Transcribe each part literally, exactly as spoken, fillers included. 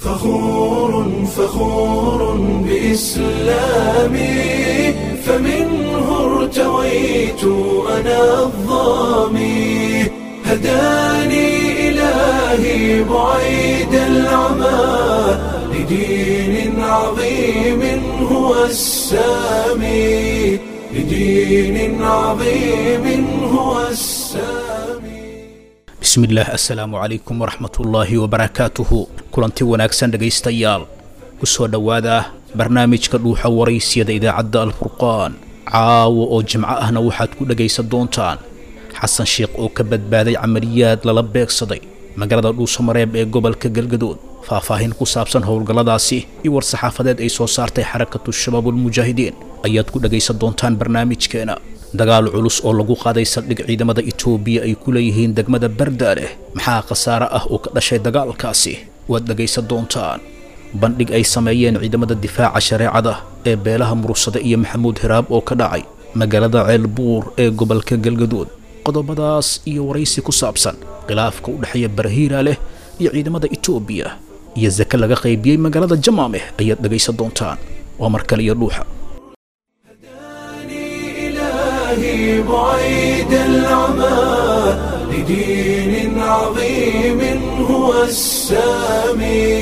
فخور فخور بإسلامي فمنه ارتويت أنا الظامي هداني إلهي بعيد العمى لدين عظيم هو السامي لدين عظيم هو السامي بسم الله السلام عليكم ورحمة الله وبركاته كلنتي وناكسن dhageystayaal kusoo dhawaada barnaamijka dhuuxa waraysiga idaacadda Al-Furqaan caawo oo jimco ahna waxaad ku dhageysan doontaan xasan sheekh oo ka badbaaday amaliyaad lala beegsaday magaalada Dhuusamareeb ee gobolka Galgaduud faahfaahin ku saabsan howlgalladaasi iyo war saxaafadeed ay soo saartay xarakatu shabaabul mujaahidiin ayaad ku dhageysan doontaan barnaamijkeena dagaal culus oo lagu qaaday saldhig ciidamada Itoobiya ay ku leeyihiin degmada Bardaale maxaa khasaare ah oo ka dhashay dagaalkaasi waad dhageysan doontaan bandhig ay sameeyeen ciidamada difaaca shareecada ee beelaha Muruusada iyo Maxamuud Hiraab oo ka dhacay magaalada Ceelbuur ee gobolka Galgaduud qodobadaas iyo waraysi ku saabsan khilaafka u dhaxeeya Barhiiraale iyo ciidamada Itoobiya iyo zaka laga qaybiyay magaalada Jamaame ayaad dhageysan doontaan oo markale iyo dhuuxa بعيد العمى لدين عظيم هو السامي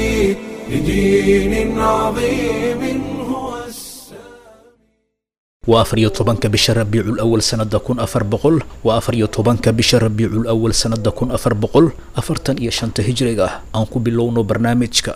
لدين عظيم هو السامي وافريو طبنك بشهر ربيع الأول سنة كون أفر بقول وافريو طبنك بشهر ربيع الأول سنة كون أفر بقول أفرتن يشنت هجريغا أنكو بلونو برنامجك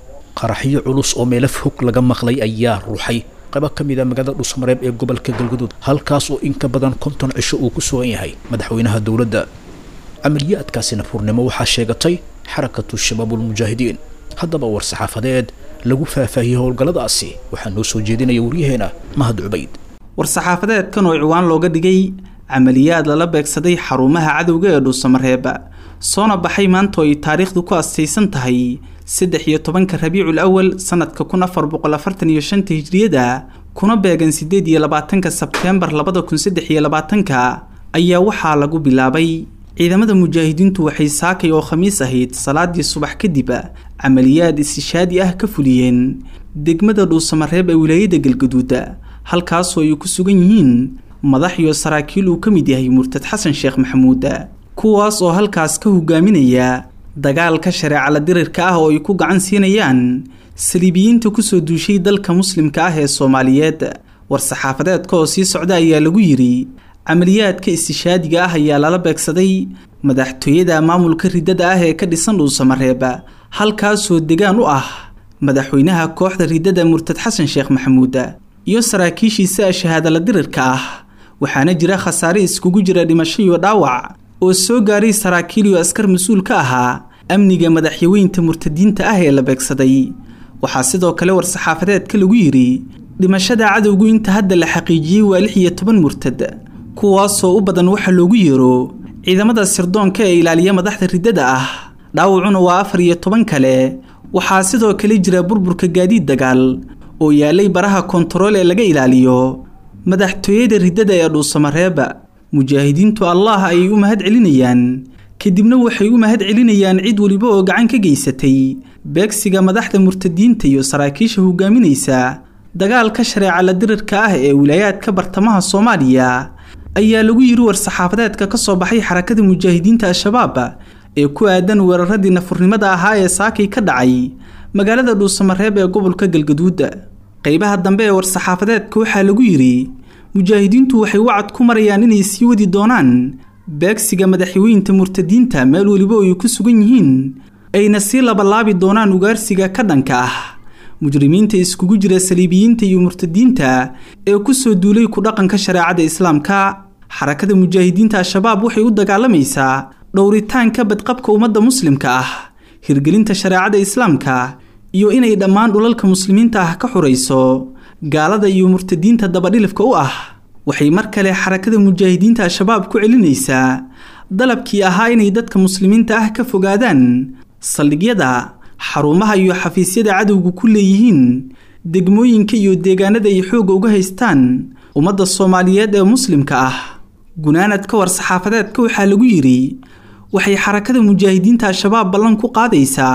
قرحي علوس أو ملف هك لغا مقلي أيار روحي qayb ka mid ah magaalada Dhuusamareeb ee gobolka Galgaduud halkaas oo in ka badan konton cisho uu ku sugan yahay madaxweynaha dawladda amaliyaadkaasina furnimo waxa sheegatay xarakatu shabaabul mujaahidiin haddaba war saxaafadeed lagu faahfaahiyay howlgalladaasi waxaa noo soo jeedinaya wariyaheena Mahad Ubayd war saxaafadeedkan oo ciwaan looga dhigay amaliyaad lala beegsaday xarumaha cadawga ee Dhuusamareeb soona baxay maanta oo ay taariikhdu ku astaysan tahay saddex iyo tobanka Rabiicul Awwal sanadka kun afar boqol afartan iyo shan hijriyada kuna beegan sideed iyo labaatanka Sebteembar labada kun saddex iyo labaatanka ayaa waxaa lagu bilaabay ciidamada mujaahidiintu waxay saakay oo khamiis ahayd salaadii subax kadib amaliyaad istishaadi ah ka fuliyeen degmada Dhuusamareeb ee wilaayada Galgaduud halkaas oo ay ku sugan yihiin madax iyo saraakiil uu ka mid yahay Murtad Xasan Sheekh Maxamuud kuwaas oo halkaas ka hogaaminaya dagaalka shareeca la dirirka ah oo ay ku gacan siinayaan saliibiyiinta ku soo duushay dalka muslimka ah ee Soomaaliyeed war saxaafadeedka oo sii socda ayaa lagu yiri amaliyaadka istishaadiga ah ayaa lala beegsaday madaxtooyada maamulka ridada ah ee ka dhisan Dhuusamareeb halkaas oo deegaan u ah madaxweynaha kooxda ridada Murtad Xasan Sheekh Maxamuud iyo saraakiishiisa shahaada la dirirka ah waxaana jira khasaare iskugu jira dhimasho iyo dhaawac oo soo gaaray saraakiil iyo askar mas'uul ka ahaa amniga madaxweynta murtadiinta ah ee la beegsaday waxaa sidoo kale war saxaafadeedka lagu yiri dhimashada cadawgu inta hadda la xaqiijiyay waa lix iyo toban murtad kuwaas oo u badan waxa loogu yeero ciidamada sirdoonka ee ilaaliya madaxda ridada ah dhaawacuna waa afar iyo toban kale waxaa sidoo kale jira burburka gaadiid dagaal oo yaalay baraha kontarool ee laga ilaaliyo madaxtooyada ridada ee Dhuusamareeb mujaahidiintu Allah ay u mahad celinayaan kadibna waxay u mahad celinayaan cid waliba oo gacan ka geysatay beegsiga madaxda murtadiinta iyo saraakiisha hogaaminaysa dagaalka shareeca la dirirka ah ee wilaayadka bartamaha Soomaaliya ayaa lagu yiri war saxaafadeedka ka soo baxay xarakada mujaahidiinta Al-Shabaab ee ku aadan weeraradii nafurnimada ahaa ee saakay ka dhacay magaalada Dhuusamareeb ee gobolka Galgaduud qaybaha dambe ee war saxaafadeedka waxaa lagu yiri mujaahidiintu waxay wacad ku marayaan inay sii wadi doonaan beegsiga madaxweynta murtadiinta meel waliba ay ku sugan yihiin ayna sii labalaabi doonaan ugaarsiga ka dhanka ah mujrimiinta iskugu jira saliibiyiinta iyo murtadiinta ee ku soo duulay ku dhaqanka shareecada islaamka xarakada mujaahidiinta Al-Shabaab waxay u dagaalamaysaa dhowritaanka badqabka ummadda muslimka ah hirgelinta shareecada islaamka iyo inay dhammaan dhulalka muslimiinta ah ka xurayso gaalada iyo murtadiinta dabadhilifka u ah waxay mar kale xarakada mujaahidiinta Al-Shabaab ku celinaysaa dalabkii ahaa inay dadka muslimiinta ah ka fogaadaan saldhigyada xarumaha iyo xafiisyada cadawgu ku leeyihiin degmooyinka iyo deegaanada ay xoog uga haystaan ummadda Soomaaliyeed ee muslimka ah gunaanadka war saxaafadeedka waxaa lagu yiri waxay xarakada mujaahidiinta Al-Shabaab ballan ku qaadaysaa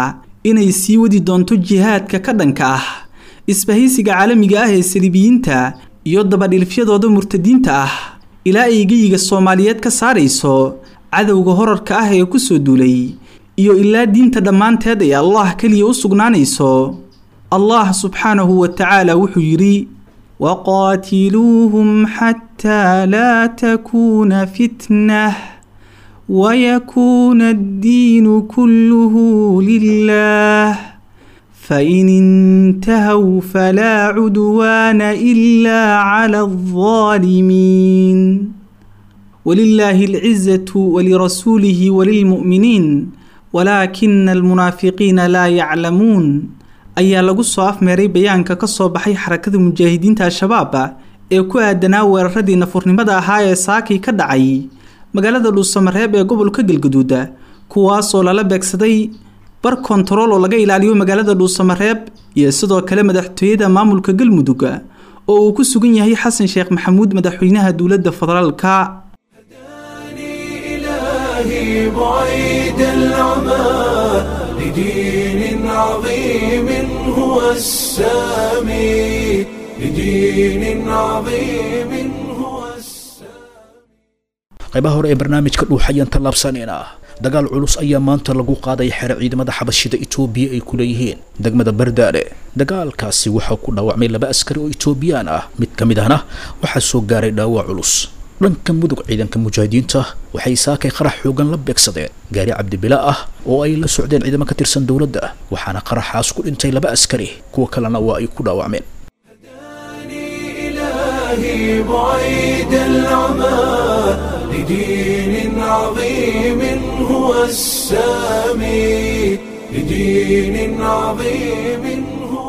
inay sii wadi doonto jihaadka ka dhanka ah isbahaysiga caalamiga ah ee saliibiyiinta iyo dabadhilfyadooda murtadiinta ah ilaa ay geyiga Soomaaliyeed ka saarayso cadowga horarka ah ee ku soo duulay iyo ilaa diinta dhammaanteed ay Allah kaliya u sugnaanayso. Allah subhanahu wa ta'ala wuxuu yiri waqatiluhum hatta la takuna fitnah wa yakuna ad-din kulluhu lillah فإن انتهوا فلا عدوان إلا على الظالمين ولله العزة ولرسوله وللمؤمنين ولكن المنافقين لا يعلمون أي لغو صاف ميري بيانكا كسو بحي حركة مجاهدين تا الشباب ee ku aadanaa weeraradii nafurnimada ahaa ee saakay ka dhacay magaalada Dhuusamareeb ee gobolka Galgaduud kuwaas oo lala beegsaday bar control oo laga ilaaliyo magaalada Dhuusamareeb iyo sidoo kale madaxtooyada maamulka Galmudug oo uu ku sugan yahay Xasan Sheekh Maxamuud madaxweynaha dawladda federaalka. إلهي بعيد العمى لدين عظيم هو السامي لدين عظيم هو السامي. qaybaha hore ee barnaamijka dhuuxayan talaabsanina dagaal culus ayaa maanta lagu qaaday xeer ciidamada xabashida Itoobiya ay ku leeyihiin degmada Bardaale. dagaalkaasi waxa ku dhaawacmay laba askari oo Itoobiyaan ah, mid kamid ahna waxa soo gaaray dhaawac culus. dhanka mudug ciidanka mujaahidiinta waxay saakay qarax xoogan la beegsadeen gaari cabdibila ah oo ay la socdeen ciidamo ka tirsan dawladda, waxaana qaraxaas ku dhintay laba askari, kuwa kalena waa ay ku dhaawacmeen. إلهي بعيد العمى لدين عظيم هو السامي لدين عظيم هو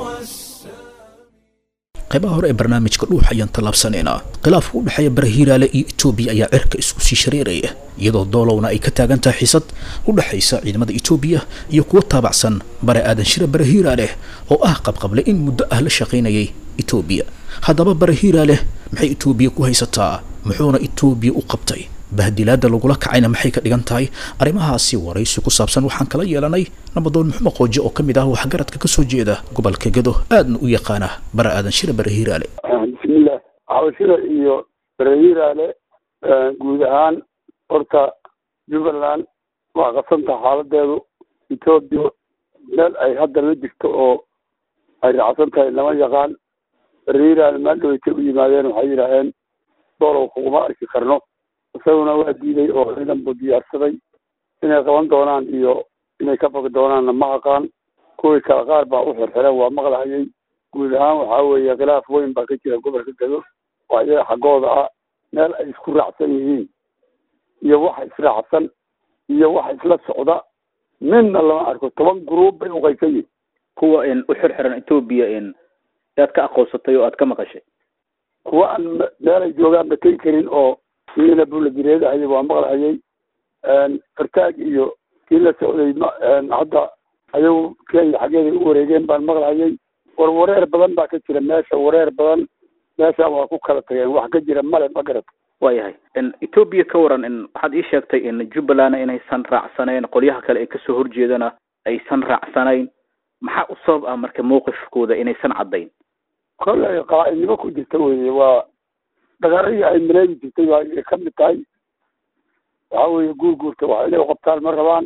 qaybaha hore ee barnaamijka dhuuxayan talaabsanayna khilaaf u dhaxeeya Barahiiraale iyo Itoobiya ayaa cirka isku sii shareeraya iyadoo doolowna ay ka taagan tahay xisad u dhaxaysa ciidamada Itoobiya iyo kuwa taabacsan bare aadan shira Barahiiraale oo ah qabqable in muddo ah la shaqeynayay Itoobiya. haddaba Barahiiraale maxay Itoobiya ku haysataa, muxuuna Itoobiya u qabtay, bahdilaada lagula kacayna maxay ka dhigan tahay? arrimahaasi waraysi ku saabsan waxaan kala yeelanay nabadoon Maxamed Qooje oo kamid ah waxgaradka ka soo jeeda gobolka Gedo aadna u yaqaana bara aadan shira Barahiiraale. bismillah awshira iyo Barahiiraale guud ahaan horta Jubbaland waa qasanta xaaladeedu Itoobiya meel ay hadda la jirto oo ay raacsan tahay lama yaqaan. Barahiiraale ma dhaweytay u yimaadeen waxay yiraahdeen doolow kuma arki karno, isaguna waa diiday oo ciidan buu diyaarsaday inay qaban doonaan iyo inay ka fogi doonaanna ma aqaan. kuwii kala qaar baa u xirxiran waa maqlahayay. guud ahaan waxaa weeye khilaaf weyn baa ka jira gobolka Gedo oo iyaga xaggooda ah meel ay isku raacsan yihiin iyo waxa israacsan iyo waxa isla socda midna lama arko. toban gruub bay u qaysan yihiin kuwa in u xirxiran Itoobiya in aad ka aqoonsatay oo aad ka maqashay, kuwa aan meel ay joogaan batay karin oo kiina bula direedahay waa maqlahayay. fartaag iyo kii la socday hadda ayagu Kenya xageeda u wareegeen baan maqlahayay. war wareer badan baa ka jira meesha, wareer badan meesha waa ku kala tageen, wax ka jira male ma garata. waayahay in Itoobiya ka waran in waxaad ii sheegtay in Jubbaland inaysan raacsanayn, qolyaha kale ay kasoo horjeedana aysan raacsanayn, maxaa u sabab ah marka mowqifkooda inaysan caddayn? kollay qaa'idnimo ku jirta weeye, waa dagaaladii ay maleegi jirtay waa ay ka mid tahay. waxaa weeye guurguurta wax inay qabtaan ma rabaan,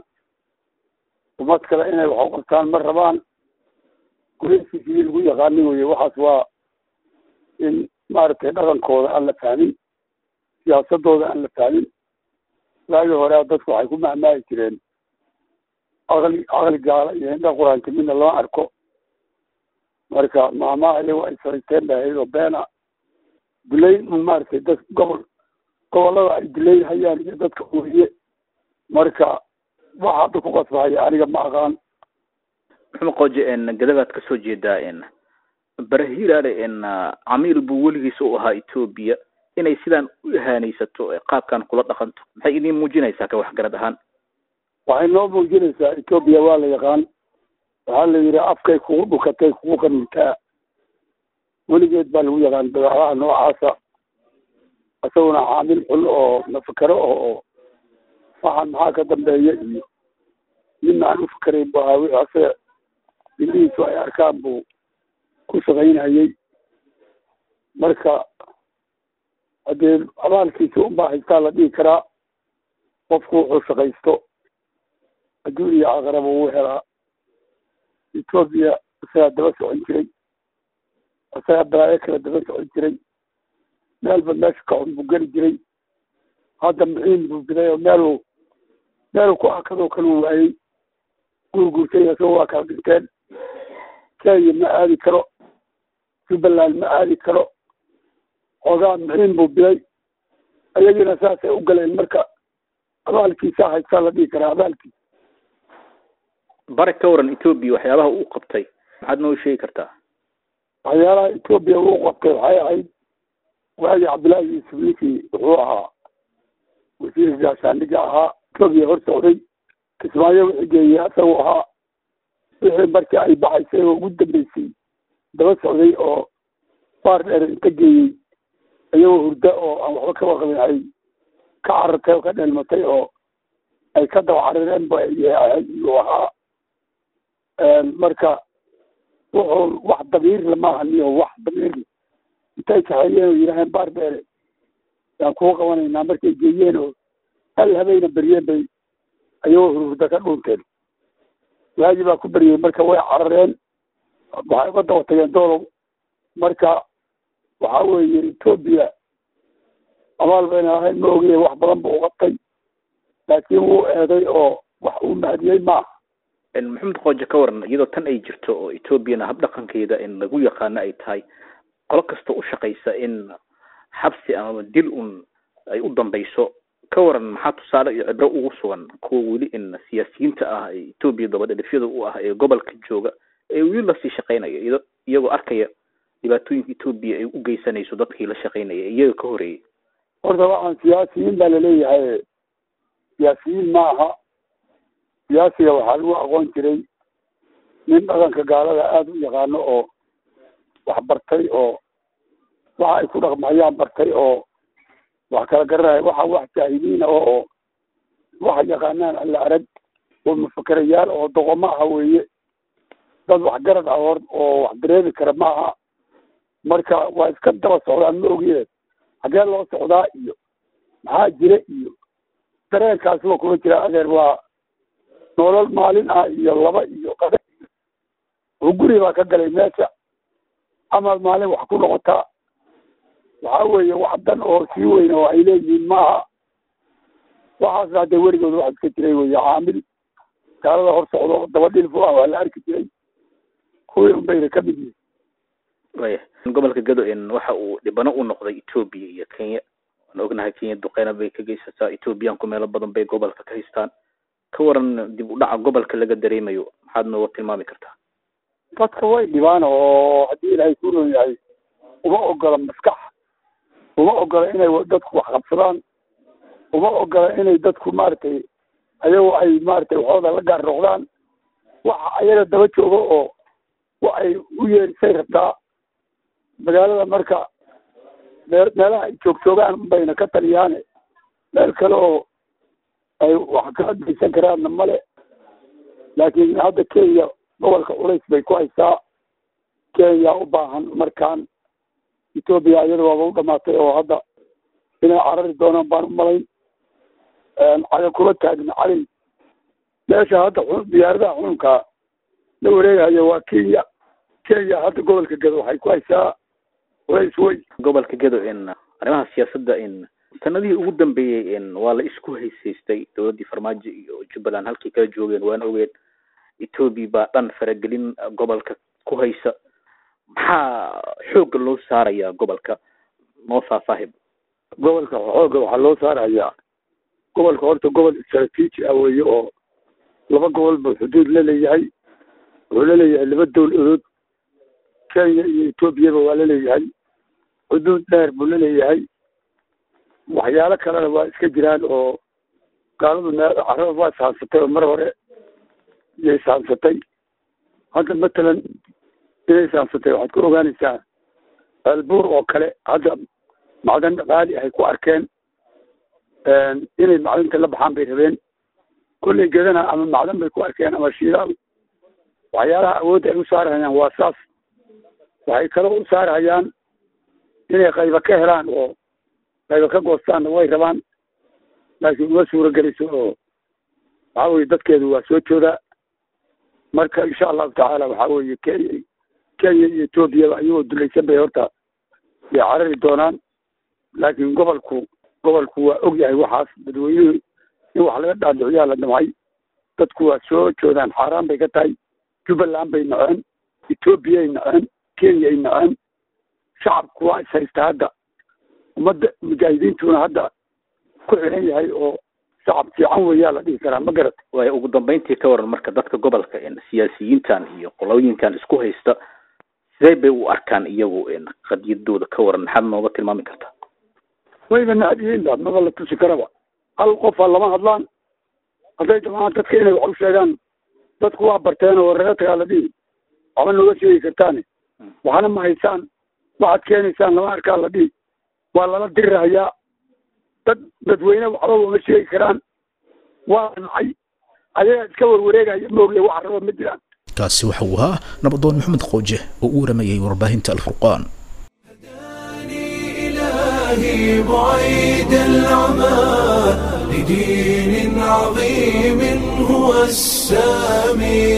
umad kale inay wax u qabtaan ma rabaan. gureysiisii lagu yaqaanin weye waxaas waa in maaragtay dhaqankooda aan la fahmin, siyaasadooda aan la fahmin. waagii hore dadku waxay ku mahmaahi jireen aqli aqli gaala iyo indha quraanka midna loo arko. marka maamaha iyagu ay sariteen bahayd oo beena duleyn un maaragtay dad gobol gobollada ay duleyn hayaan iyo dadka weye. marka waxa hadda ku qasbahaya aniga ma aqaan. Maxamed Qooje in gadagaad ka soo jeedaa in Barahiiraale in camiil buu weligiis u ahaa Itoobiya, inay sidaan u ihaanaysato qaabkan kula dhaqanto maxay idin muujinaysaa ka waxgarad ahaan? waxay noo muujinaysaa Itoobiya waa la yaqaan. waxaa la yidhi afkay kugu dhukatay kugu qanintaa, weligeed baa lagu yaqaan dagaalaha noocaasa. isaguna caamil xun oo nafakaro oo waxaan maxaa ka dambeeya iyo midna aan u fikarayn bu ahaa. ase indhihiisu ay arkaan buu ku shaqaynayay marka haddee abaalkiisa unbaa haystaa la dhihi karaa qofku wuxuu shaqaysto adduun iyo aakhiraba wuu helaa etoobiya isagaa daba socon jiray isagaa balaayo kale daba socon jiray meelba meesha ka xun buu geli jiray hadda muxiin buu biday oo meeluu meeluu ku akadoo kale waayey guurguurtay isagoo waa kala dhinteen kenya ma aadi karo jubbaland ma aadi karo xoogaa muxiin buu biday ayagiina saasay u galeen marka abaalkiisa haystaa la dhihi karaa abaalkiisa bari ka waran etoobiya waxyaabaha uu qabtay maxaad noo sheegi kartaa waxyaalaha etoobiya uu qabtay waxay ahayd waagii cabdullaahi yuusuf ninkii wuxuu ahaa wasiir gaashaandhiga ahaa etoobiya hor socday kismaayo wixii geeyey isagoo ahaa wixii markii ay baxaysay oo ugu dambeysay daba socday oo baar dheer inta geeyey iyagoo hurda oo aan waxba ka waqabin ay ka carartay oo ka dheelmatay oo ay ka daba carareen ba iyuu ahaa marka wuxuu wax damiirle maaha niyo wax damiirle intay kaxeeyeen oo yidhaaheen baar dheere yaan kuu qabanaynaa markay geeyeen oo hal habayna beryeen bay ayagoo hurhurda ka dhuunteen waagi baa ku beryey marka way carareen waxay uga daba tageen doolow marka waxaa weeye etoobiya abaal bayna ahayn ma ogiye wax badan buu uqabtay laakiin wuu eeday oo wax uu mahadiyey maaha maxamed qooje ka waran iyadoo tan ay jirto oo etoobiyana habdhaqankeeda in lagu yaqaano ay tahay qolo kasta u shaqaysa in xabsi ama dil un ay u dambayso ka waran maxaa tusaale iyo cibro ugu sugan kuwa weli in siyaasiyiinta ah ee etoobiya dabadhadhifyada u ah ee gobolka jooga ee weli lasii shaqaynaya iyagoo arkaya dhibaatooyinka etoobiya ay u geysanayso dadkii la shaqaynaya iyaga ka horeeyey horta waxaan siyaasiyiin baa laleeyahay siyaasiyiin ma aha siyaasiga waxaa lagu aqoon jiray nin dhaqanka gaalada aada u yaqaano oo wax bartay oo waxa ay ku dhaqmayaan bartay oo wax kala garanaya waxa wax jaahiliina oo oo waxa yaqaanaan alla arag oo mufakerayaal oo doqomo aha weeye dad waxgarad ah hor oo wax dareemi kara ma aha marka waa iska daba socdaan ma ogiyeen xaggee loo socdaa iyo maxaa jira iyo dareenkaasi waa kuma jira adeer waa nolol maalin ah iyo laba iyo qada oo guri baa ka galay meesha ama maalin wax ku noqotaa waxaa weeye wax dan oo sii weyn oo ay leeyihiin maaha waxaasna hadee weligood wax iska jiray weye caamil gaalada hor socdo daba dhilfu ah waa la arki jiray kuwii un bayna ka mid yihin waya gobolka gado in waxa uu dhibano u noqday etoobiya iyo kenya waan ognahay kenya duqeyna bay ka geysataa etoobiyaanku meelo badan bay gobolka ka haystaan ka waran dib u dhaca gobolka laga dareemayo maxaad nooga tilmaami kartaa dadka way dhibaan oo haddii ilaahay ku roon yahay uma ogola maskax uma ogola inay dadku wax qabsadaan uma ogola inay dadku maaragtay ayagoo ay maaragtay waxooda la gaar noqdaan waxa ayaga daba jooga oo wa ay u yeerisay rabtaa magaalada marka mee meelaha ay joog joogaan bayna ka taliyaane meel kale oo ay wax kala geysan karaanna male laakiin hadda kenya gobolka culays bay ku haysaa kenya u baahan markaan etoobiya iyada waaba u dhamaatay oo hadda inay carari doonaan baan u malayn caga kula taagna cali meesha hadda diyaaradaha xununka la wareegayo waa kenya kenya hadda gobolka gado waxay ku haysaa culays weyn gobolka gado in arrimaha siyaasadda in sanadihii ugu dambeeyey in waa la isku haysaystay dowladdii farmaajo iyo jubbaland halkii kala joogeen waan ogeen etoobiya baa dhan faragelin gobolka ku haysa maxaa xoogga loo saarayaa gobolka noo faahfaahib gobolka xoogga waxaa loo saarayaa gobolka horta gobol istaraatiiji ah weeye oo laba gobol buu xuduud la leeyahay wuxuu la leeyahay laba dowladood kenya iyo etoobiyaba waa la leeyahay xuduud dheer buu la leeyahay waxyaalo kalena waa iska jiraan oo gaaladu mee carada waa ishaansatay oo mar hore iyay ishaansatay hadda matalan inay ishaansatay waxaad ku ogaanaysaa albuur oo kale hadda macdan qaali ahay ku arkeen inay macdanta la baxaan bay rabeen kullay gedana ama macdan bay ku arkeen ama shiilaal waxyaalaha awoodda ay u saarahayaan waa saas. waxay kaloo u saarahayaan inay qayba ka helaan oo qayba ka goostaanna way rabaan, laakiin uma suurageliso oo waxaa weye dadkeedu waa soo joodaa. marka insha allahu tacaala waxaa weeye kenya kenya iyo etoobiyaba ayagoo dulaysan bay horta bay carari doonaan, laakiin gobolku gobolku waa og yahay waxaas. dadweynuhu in wax laga dhaadhiciyaa la damcay, dadku waa soo joodaan, xaaraan bay ka tahay. jubbaland bay naceen, etoobiyay naceen, kenyay naceen. shacabku waa is haysta hadda, ummadda mujaahidiintuna hadda ku xiran yahay oo shacab fiican weeyaa la dhihi karaa, ma garata. waayo ugu dambeyntii ka waran marka dadka gobolka siyaasiyiintan iyo qolooyinkan isku haysta sidee bay u arkaan iyagu qadiyadooda ka waran, maxaad nooga tilmaami kartaa? wayba nacab yihiin ba, maba la tusi karaba. hal qofa lama hadlaan, hadday damaan dadka inay wax u sheegaan dadku waa barteen oo reer tagaa la dhihi waxba nooga sheegi kartaane, waxna ma haysaan, waxaad keenaysaan lama arkaa la dhihi waa lala dirirahayaa. dad dadweyne waxba uma sheegi karaan, waa nacay ayaga iska warwareegaya moogle waxa raba ma jiraan. kaasi waxa uu ahaa nabadoon maxamed qooje oo u waramayay warbaahinta alfurqaan. إلهي بعيد العمى لدين عظيم هو السامي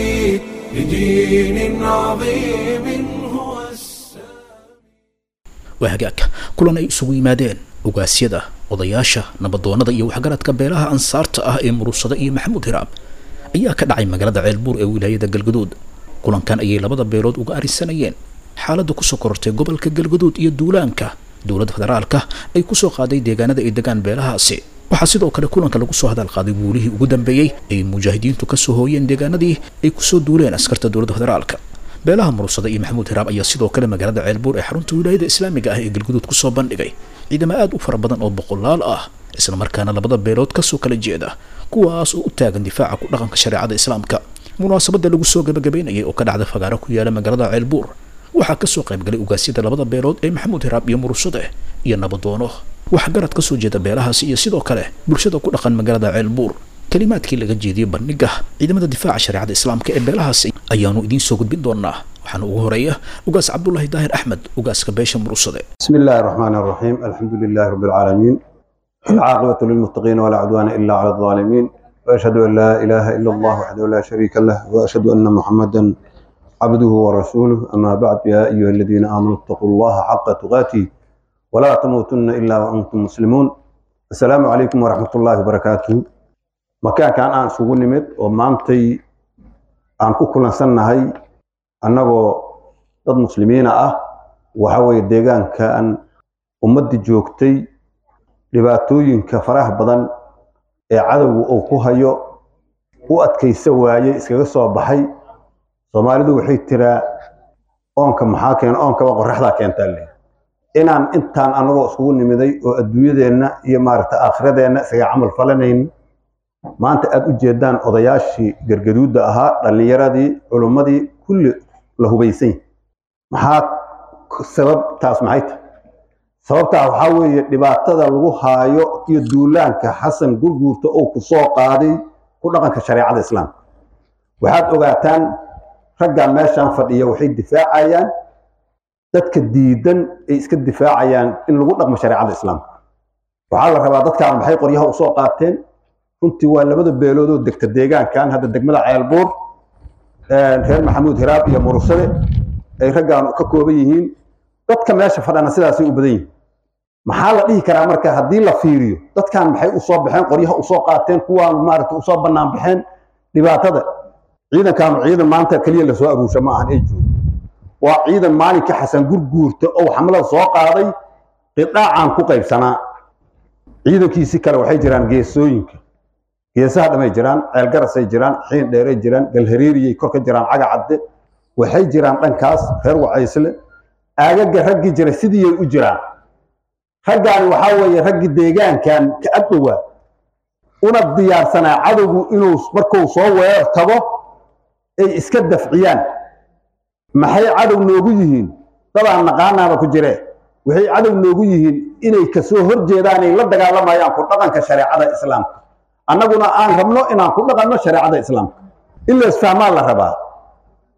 لدين عظيم هو السامي. وهجاك كلنا يسوي مادين وقاسيدا odayaasha nabadoonada iyo waxgaradka beelaha ansaarta ah ee Muruusada iyo Maxamuud Hiraab ayaa ka dhacay magaalada Ceelbuur ee wilaayada Galgaduud. kulankan ayay labada beelood uga arisanayeen xaaladda ku soo korortay gobolka Galgaduud iyo duulaanka dowladda federaalka ay ku soo qaaday deegaanada ay degaan beelahaasi. waxaa sidoo kale kulanka lagu soo hadal qaaday guulihii ugu dambeeyay ay mujaahidiintu ka soo hooyeen deegaanadii ay ku soo duuleen askarta dowladda federaalka. beelaha Muruusada iyo Maxamuud Hiraab ayaa sidoo kale magaalada Ceelbuur ee xarunta wilaayada Islaamiga ah ee Galgaduud ku soo bandhigay ciidamo aad u fara badan oo boqolaal ah, isla markaana labada beelood ka soo kala jeeda kuwaas oo u taagan difaaca ku dhaqanka shariicada islaamka. munaasabada lagu soo gabagabeynayay oo ka dhacday fagaaro ku yaala magaalada Ceelbuur waxaa ka soo qayb galay ugaasida labada beelood ee Maxamuud Hiraab iyo Muruusada iyo nabadoono waxgarad ka soo jeeda beelahaasi iyo sidoo kale bulshada ku dhaqan magaalada Ceelbuur. kalimaadkii laga jeediyay bandhiga ciidamada difaaca shariicada islaamka ee beelahaasi ayaanu idiin soo gudbin doonaa. waxaana ugu horeeya ugaas Cabdullaahi Daahir Axmed ugaaska beesha Muruusada. bismillaahir rahmaanir rahiim, alxamdulillaahi rabbil caalamiin, alcaaqibatu lilmuttaqiin walaa cudwaana illaa cala adh-dhaalimiin, wa ashhadu an laa ilaaha illa allah wahdahu laa shariika lah wa ashhadu anna muhammadan cabduhu wa rasuuluhu. amaa bacd, yaa ayyuha alladhiina aamanuu ittaqullaha xaqa tuqaatihi walaa tamuutunna illaa wa antum muslimuun. assalaamu calaykum waraxmatullaahi wabarakaatuhu. makaankan aan isugu nimid oo maantay aan ku kulansannahay annagoo dad muslimiina ah, waxa weeye deegaankan ummadii joogtay dhibaatooyinka faraha badan ee cadowga uu ku hayo u adkaysa waayey iskaga soo baxay. Soomaalidu waxay tiraa oonka maxaa keen oonka waa qorraxda keentaa leh. inaan intaan anagoo isugu nimiday oo adduunyadeenna iyo maaragta aakhiradeenna isaga camal falanayn maanta aad u jeedaan odayaashii Galgaduud ahaa, dhalinyaradii, culimadii kulli la hubaysan. maxaa sababtaas maxay tahay? sababtaa waxaa weeye dhibaatada lagu haayo iyo duulaanka Xasan Gurguurta oo ku soo qaaday ku dhaqanka shariicada islaamka. waxaad ogaataan ragga meeshan fadhiya waxay difaacayaan dadka diidan ay iska difaacayaan in lagu dhaqmo shariicada islaamka. waxaa la rabaa dadkaan maxay qoryaha u soo qaateen? runtii waa labada beelood oo degta deegaankan hadda degmada Ceelbuur, reer Maxamuud Hiraab iyo Muruusada ay raggaan ka kooban yihiin. dadka meesha fadhana sidaasay u badan yihiin. maxaa la dhihi karaa marka haddii la fiiriyo dadkan maxay u soo baxeen qoryaha u soo qaateen, kuwaan maaragtay u soo bannaan baxeen dhibaatada? ciidankan ciidan maanta kaliya la soo aruusha ma ahan ee joogo, waa ciidan maalinka Xasan Gurguurta oo xamlada soo qaaday qidaacan ku qaybsanaa. ciidankiisi kale waxay jiraan geesooyinka, geesaha dhamay jiraan, ceelgarasay jiraan, xiin dheeray jiraan, galhareeriyay kor ka jiraan, caga cadde waxay jiraan dhankaas reer Wacaysle. aagaga raggi jiray sidii ay u jiraan. raggaani waxaa weeye raggi deegaankan ka adowaa una diyaarsanaa cadowgu inuu markuu soo weerar tago ay iska dafciyaan. maxay cadow noogu yihiin? dadaan naqaanaaba ku jiree waxay cadow noogu yihiin inay ka soo horjeedaan ay la dagaalamayaan ku dhaqanka shariicada islaamka. annaguna aan rabno inaan ku dhaqanno shariicada islaamka. in la isfahmaa la rabaa.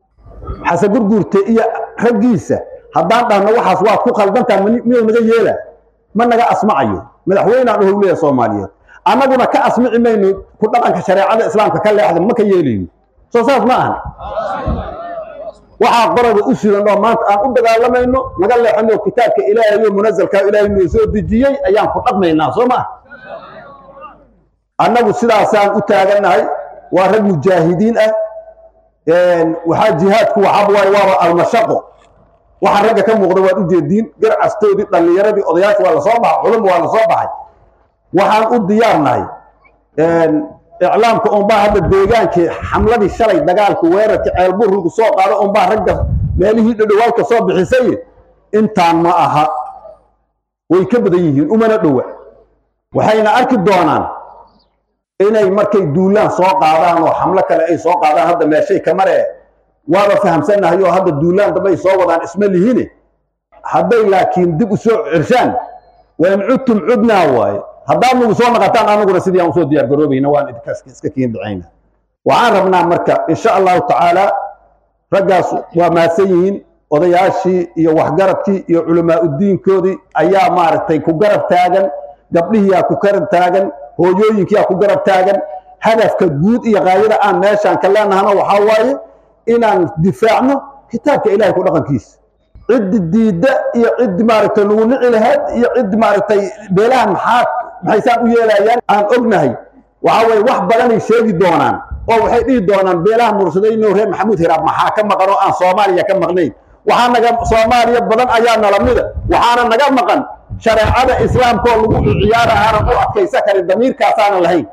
xasan gurguurte iyo raggiisa haddaan dhahno waxaas waad ku qaldantaa miyuu naga yeela ma naga asmacayo madaxweynaan u howleeya Soomaaliyeed annaguna ka asmici mayno ku dhaqanka shariicada islaamka ka leexda ma ka yeelayno soo saas ma aha waxa qorada u sidan oo maanta aan u dagaalamayno naga leexano kitaabka Ilaahay iyo munazalka Ilaahay inuu soo dejiyay ayaan ku dhaqmaynaa soo ma annagu sidaasaan u taaganahay waa rag mujaahidiin ah een waxa jihaadku waxa way waa al-mashaqo waxa ragga ka muuqda waa u jeedin gar astoodi dhalinyaradii odayaasha waa la soo baxay culum waa la soo baxay waxaan u diyaarnahay een إعلامك أم باه هذا الدجاج حملة الشري دجالك ويرك البر الصوت على أم باه رجع ماله الدوالك صاب حسين أنت ما أها ويكبر يجين وما ندوه وحين أركب دوانان إنه يمرك دولان صوت على وحملة كلا أي صوت على هذا ما شيء كمرة وأنا فهم سنة هيو هذا الدولان ده ما يصور عن اسم اللي هنا هذا لكن دب سوء عرشان وإن عدتم عدنا واي هذا من وصلنا قطعنا أنا قرر سيدي أمسود ديار قروبي نوان إدكاس كين بعينه وعرفنا مركب إن شاء الله تعالى رجاس وماسيين وضياشي يوحجرتي يا علماء الدين كودي أيام مارتي كجرب تاجن قبله يا كجرب تاجن هو يوينك يا كجرب تاجن هدف كجود يا غير أن ناشان كلنا هنا وحواي إن دفاعنا كتابك إلهي كل رقم كيس عد الديدة يعد مارتي لون علهاد يعد مارتي بلان محاك محيسان ويلايان أن أغنهي وعوي واحد بلاني شيء دونان أو حيدي دونان بلان مرسدين نورين محمود هراب محاكم مقرون أن صوماليا كم مغنين وحانا نقام صوماليا بلان أيامنا لمدة وحانا نقام مقن شريعة إسلام كله عيارة عرب وعكي سكر الضمير كاسان الهي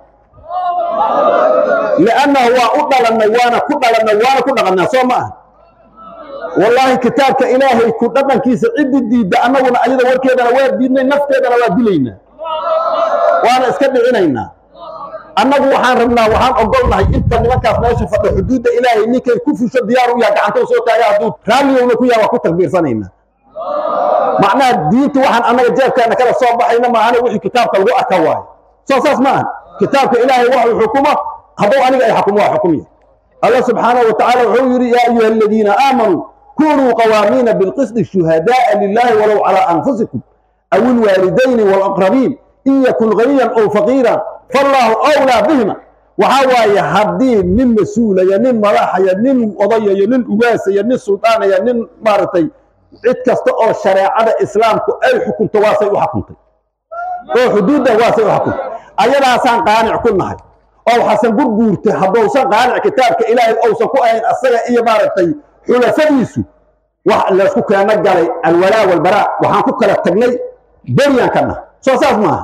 لأنه هو أدى للنوانا كدى للنوانا كدى للنوانا صوما والله كتابك إلهي كدى كيس عد الديدة أنا وانا أيضا وركيدنا واد ديننا نفتيدنا واد دلينا وانا اسكبي عنينا annagu waxaan rabnaa waxaan ogolnahay inta nimankaas meesha fadhi xuduudda ilaahay ninkay ku fusho diyaar u yahay gacanta soo taagay haduu raaliyoona ku yahay waa ku takbiirsanayna macnaha diintu waxaan annaga jeebkeena kala soo baxayna ma ahana wixii kitaabka lagu arka waayo soo saas ma aha kitaabka ilaahay wuxuu xukumo haduu aniga ay xukumo waa xukumiye Allah subhanahu wa ta'ala wuxuu yiri ya ayyuha alladhina aamanu kunu qawamina bil qisd shuhadaa lillahi walau ala anfusikum aw al walidayn wal aqrabin in yakun ghaniyan aw faqiran فالله أولى بهما وحواي هدين من مسؤول يا من ملاح يا من قضية يا من أواس يا من سلطان يا من مارتي عدكست أو الشريعة الإسلام أي حكم تواسي وحكمتي أو حدود واسي وحكمتي أيضا سان قانع كل نهاية أو حسن قرقورتي حضو سان قانع كتابك إلهي أو سكو أين أصيغ إيا مارتي حول سبيسو وحلا سكو كان نقالي الولاء والبراء وحنكو كلا التقني بريان كنا سو ساس معها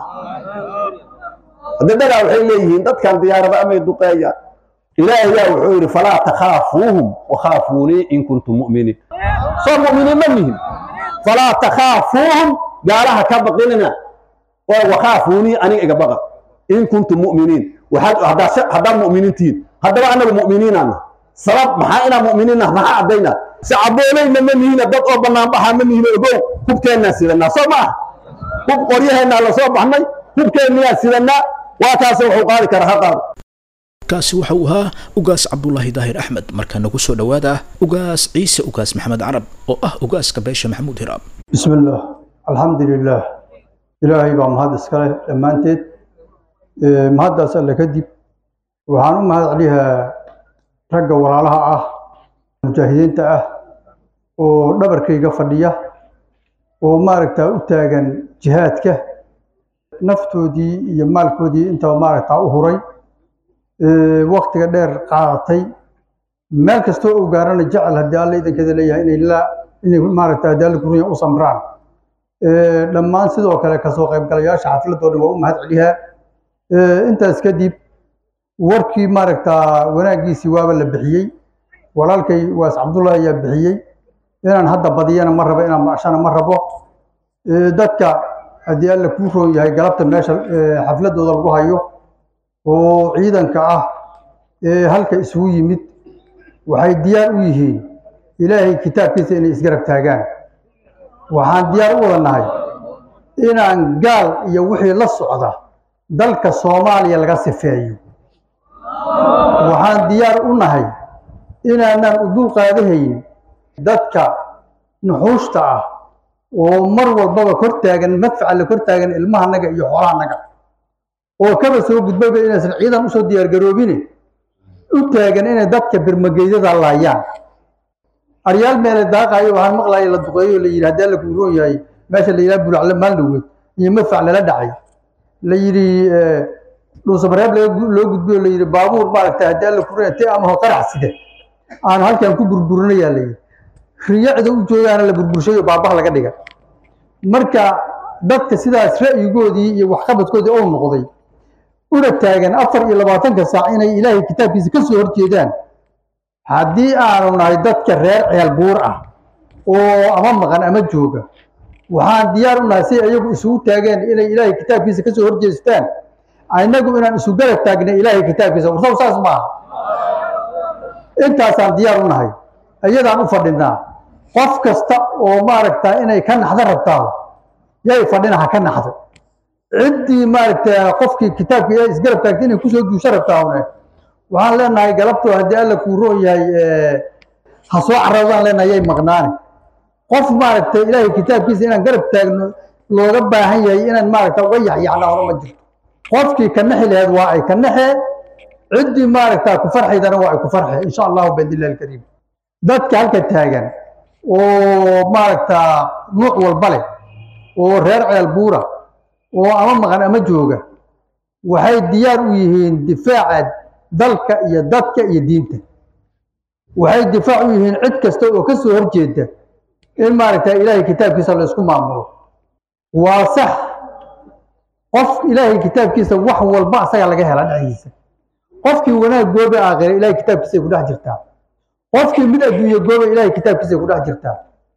هذا waxay leeyihiin dadkan diyaarada ama duqeeya ilaahay yaa wuxuu yiri fala takhafuhum wa khafuni in kuntum mu'minin soo mu'minin mahim fala takhafuhum gaalaha ka baqinina wa khafuni aniga iga baqa in kuntum mu'minin waxa hada hada mu'minintiin hadaba anagu mu'miniinana sabab maxaa ina mu'miniina maxaa adayna sacabooleyna mahina dad oo banaan baxa mahina ogo kubteena sidana soo ma kub qoryaheena la soo baxnay kubteena sidana وكاس وحقاري كرهقار كاس وحوها وقاس عبد الله داهر أحمد مركان نقصو دواده وقاس عيسى وقاس محمد عرب وأه وقاس كبيش محمود هراب بسم الله الحمد لله إلهي بام هذا السكاله لما أنت مهدا سأل كدب وحانو ما عليها رجع ولا لها أه مجاهدين تأه ودبر كي قفلية وماركتا أتاجن جهادك نفتودي iyo maalkoodii inta maaragta u huray ee waqtiga dheer qaadatay meel kasto uu gaarana jecel hadii alla idinkeeda leeyahay inay la inay maaragta dal guriga u samraan ee dhammaan sidoo kale ka soo qayb galayaasha xafladooda waa u mahad celiyaa ee intaas kadib warkii maaragta wanaagiisi waaba la bixiyay walaalkay waas Cabdullah ayaa bixiyay inaan hadda badiyana ma rabo inaan maashana ma rabo ee dadka haddii alla ku roon yahay galabta meesha xafladooda lagu hayo oo ciidanka ah ee halka isugu yimid waxay diyaar u yihiin ilaahay kitaabkiisa inay isgarab taagaan waxaan diyaar u wadanahay inaan gaal iyo wixii la socda dalka Soomaaliya laga sifeeyo waxaan diyaar u nahay inaanaan u dul qaadahayn dadka nuxuushta ah oo mar walbaba kor taagan madfaca la kor taagan ilmahanaga iyo xoolahanaga oo kaba soo gudbaba inaysan ciidan usoo diyaargaroobine u taagan inay dadka birmageydada laayaan aryaal meele daaqaayo waxaan maqlaaya la duqeeyo la yidhi haddii alla kuuroon yahay meesha la yidhaha bulacle maaldoweed iyo madfac lala dhacay la yidhi dhuusamareeb loo gudbiyo la yidhi baabuur maaragtay haddii alla kuuroon yahay te amaho qarax side aan halkan ku burburinayaa la yidhi riyacda u joogaana la burburshayo baabaha laga dhiga marka dadka sidaas ra'yigoodii iyo waxqabadkoodii oo noqday una taagan afar iyo labaatanka saac inay ilaahay kitaabkiisa ka soo horjeedaan haddii aanu nahay dadka reer ceel buur ah oo ama maqan ama jooga waxaan diyaar u nahay si iyagu isugu taageen inay ilaahay kitaabkiisa ka soo horjeestaan inagu inaan isu garab taagna ilaahay kitaabkiisa warsaw saas maaha intaasaan diyaar u nahay iyadaan u fadhinaa qof kasta oo maaragtaa inay ka naxdo rabtaa yay fadhina ha ka naxdo ciddii maaragtaa qofkii kitaabka ilaahay isgarab taagta inay kusoo duusho rabtaahune waxaan leenahay galabtoo haddii alla kuu roon yahay ha soo carradaan leenahay yay maqnaani qof maaragtay ilaahay kitaabkiisa inaan garab taagno looga baahan yahay inaan maaragta uga yaxyaxnaa hore ma jirto qofkii ka naxi laheed waa ay ka naxee ciddii maaragtaa ku farxaydana waa ay ku farxee insha allahu biidnillahi alkariim dadka halka taagan oo maaragtaa nuuc walba leh oo reer ceel buura oo ama maqan ama jooga waxay diyaar u yihiin difaaca dalka iyo dadka iyo diinta waxay difaac u yihiin cid kasta oo ka soo horjeeda in maaragtaa ilaahay kitaabkiisa la isku maamulo waa sax qof ilaahay kitaabkiisa wax walba asaga laga hela dhexdiisa qofkii wanaag goobe aakhira ilaahay kitaabkiisa ku dhex jirtaa qofkii mid adduunye goobe ilaahay kitaabkiisa ku dhex jirtaa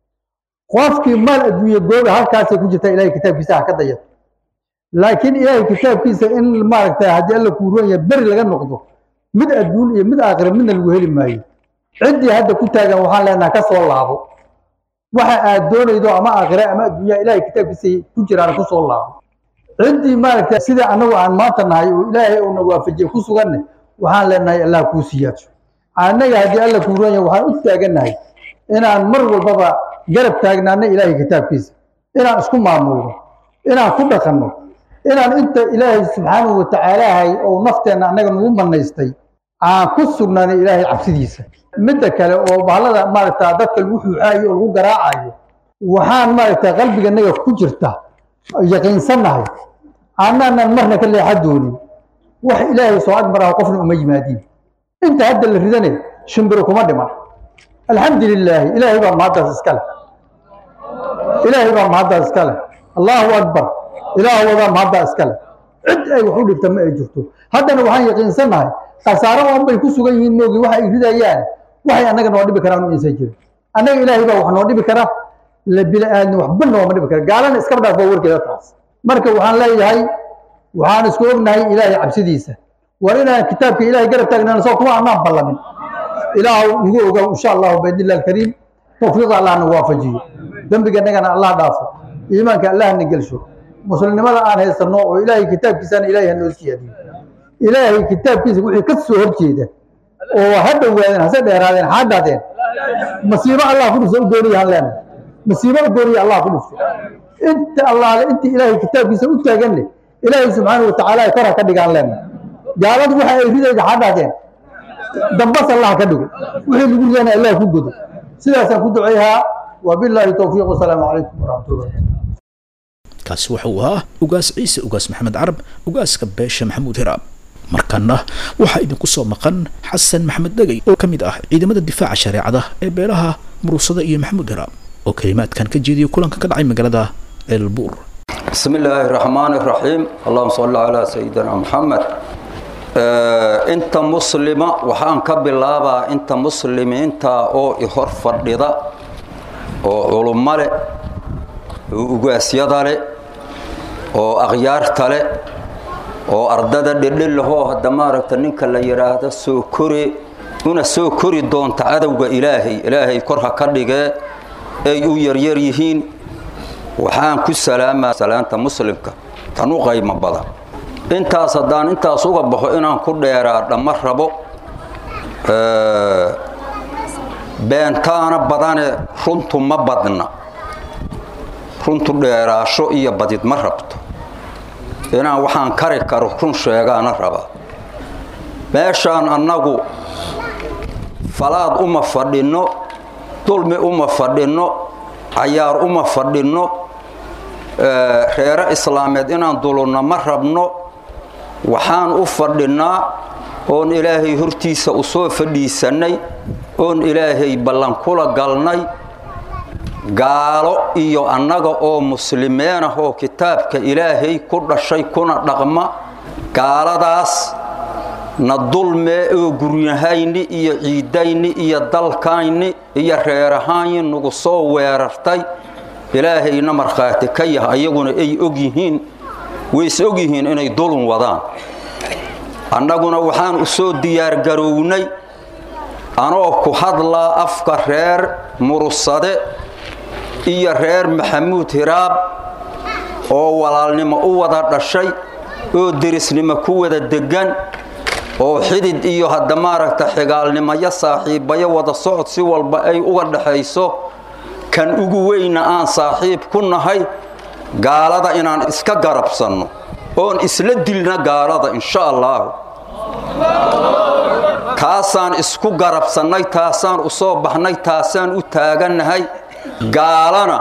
qofkii maal adduunye goobe halkaasay ku jirtaa ilaahay kitaabkiisa ha ka dayato laakiin ilaahay kitaabkiisa in maaragtaa haddii alla kuu roon yahay beri laga noqdo mid adduun iyo mid aakhira midna lagu heli maayo ciddii hadda ku taagan waxaan leenaha ka soo laabo waxa aad doonaydo ama aakhira ama adduunyaha ilaahay kitaabkiisa ku jiraan ku soo laabo ciddii maaragtaa sida annagu aan maanta nahay oo ilaahay uuna waafajiye ku suganne waxaan leenahay allah kuu siiyaaso annaga haddii alla kuu roon yahay waxaan u taagannahay inaan mar walbaba garab taagnaana ilaahay kitaabkiisa inaan isku maamulno inaan ku dhaqanno inaan inta ilaahay subxaanahu watacaalaahay oo nafteenna annaga nagu manaystay aan ku sugnaana ilaahay cabsidiisa midda kale oo bahalada maaragtaa dadka lagu xuuxaayo oo lagu garaacayo waxaan maaragtaa qalbiganaga ku jirta yaqiinsannahay aanaanan marna ka leexa doonin wax ilaahay soo agmaraha qofna uma yimaadiin inta hadda la ridane shimbiro kuma dhiman alxamdu lilaahi ilaahay baa mahaddaas iska leh ilaahay baa mahaddaas iska leh allahu akbar ilaah wadaa mahaddaa iska leh cid ay wax u dhibta ma ay jirto haddana waxaan yaqiinsannahay khasaaro oon bay ku sugan yihiin moogi waxa ay ridayaan waxay annaga noo dhibi karaan u insan jirin annaga ilaahay baa wax noo dhibi kara la bila-aadni waxba nooma dhibi kara gaalana iskaba dhaaf waa warkeeda taas marka waxaan leeyahay waxaan isku ognahay ilaahay cabsidiisa war inaan kitaabka ilaahay garab taagnaan soo kuma annaan ballamin ilaah nagu ogow insha allahu biidnillahi alkariim tawfiiqa allah nagu waafajiyo dembigannagana allah dhaafo iimaanka allahna gelsho muslimnimada aan haysanno oo ilaahay kitaabkiisana ilaahay hanoo siyaadiyo ilaahay kitaabkiisa wixii ka soo horjeeda oo ha dhowaadeen hase dheeraadeen ha dhaadeen masiibo allah ku dhufto u gooniyahan leena masiibo u gooniya allah ku dhufto inta allaale intii ilaahay kitaabkiisa u taaganne ilaahay subxaanahu watacaala kor ha ka dhigaan leena gaaladu waxa ay ridayda ha dhaadeen dambas allah ka dhigo wixii lagu ridana allah ku godo sidaasaan ku duceeyaa wabilaahi towfiiq wasalaamu calaykum waraxmatullahi kaasi waxa uu ahaa ugaas ciise ugaas maxamed carab ugaaska beesha maxamuud hiraab markana waxaa idinku soo maqan xasan maxamed dhegay oo ka mid ah ciidamada difaaca shareecada ee beelaha muruusada iyo maxamuud hiraab oo kalimaadkan ka jeediyay kulanka ka dhacay magaalada ceelbuur بسم الله الرحمن الرحيم اللهم صل على سيدنا محمد انت مسلمة وحان كبلابا انت مسلم انت او اخر فرددا او علماء ugaasiyada leh oo akhyaarta leh oo ardada dhidhil lahoo hadda maaragta ninka la yiraahdo soo kori una soo kori doonta cadowga ilaahay ilaahay kor ha ka dhigee ay u yaryar yihiin waxaan ku salaamaa salaanta muslimka tan u qaymo badan intaas haddaan intaas uga baxo inaan ku dheeraa dhamma rabo beentaana badane runtu ma badna runtu dheeraasho iyo badid ma rabto inaan waxaan kari karo run sheegaana rabaa meeshaan annagu falaad uma fadhinno dulmi uma fadhinno cayaar uma fadhinno reere islaameed inaan dulunno ma rabno waxaan u fadhinnaa oon ilaahay hortiisa u soo fadhiisannay oon ilaahay ballan kula galnay gaalo iyo annaga oo muslimiin ah oo kitaabka ilaahay ku dhashay kuna dhaqma gaaladaas na dulme oo guryahayni iyo ciidayni iyo dalkayni iyo reerahaayni nagu soo weerartay ilaahayna markhaati ka yahay ayaguna ay og yihiin way is og yihiin inay dulun wadaan annaguna waxaan u soo diyaar garownay anoo ku hadlaa afka reer Mursade iyo reer Maxamuud Hiraab oo walaalnimo u wada dhashay oo derisnimo ku wada degan oo xidid iyo hadda maaragta xigaalnimo ya saaxiibaya wada socod si walba ay uga dhaxayso kan ugu weyna aan saaxiib ku nahay gaalada inaan iska garabsanno oon isla dilna gaalada insha Allah taasaan isku garabsannay taasaan u soo baxnay taasaan u taaganahay gaalana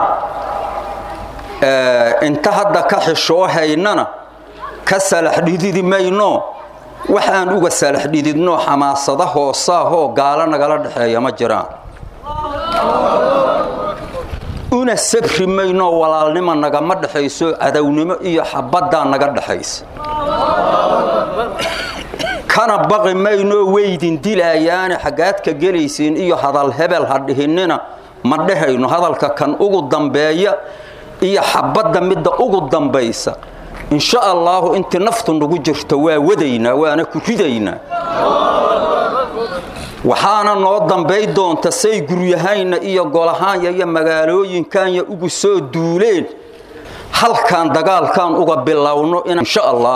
inta hadda ka xishoo haynana ka salax dhididi mayno waxaan uga salax dhididno xamaasada hoosaahoo gaala nagala dhaxeeya ma jiraan una sabri mayno walaalnimo nagama dhaxayso cadownimo iyo xabadda naga dhaxaysa kana baqi mayno weydin dilayaan xagaad ka gelaysiin iyo hadal hebel hadhihinina ma dhahayno hadalka kan ugu dambeeya iyo xabadda midda ugu dambaysa insha Allah inta naftu nagu jirto waa wadayna waana ku ridayna waxaana noo dambay doonta say guryahayna iyo golahaan iyo magaalooyinkan ugu soo duuleen halkan dagaalkan uga bilowno insha Allah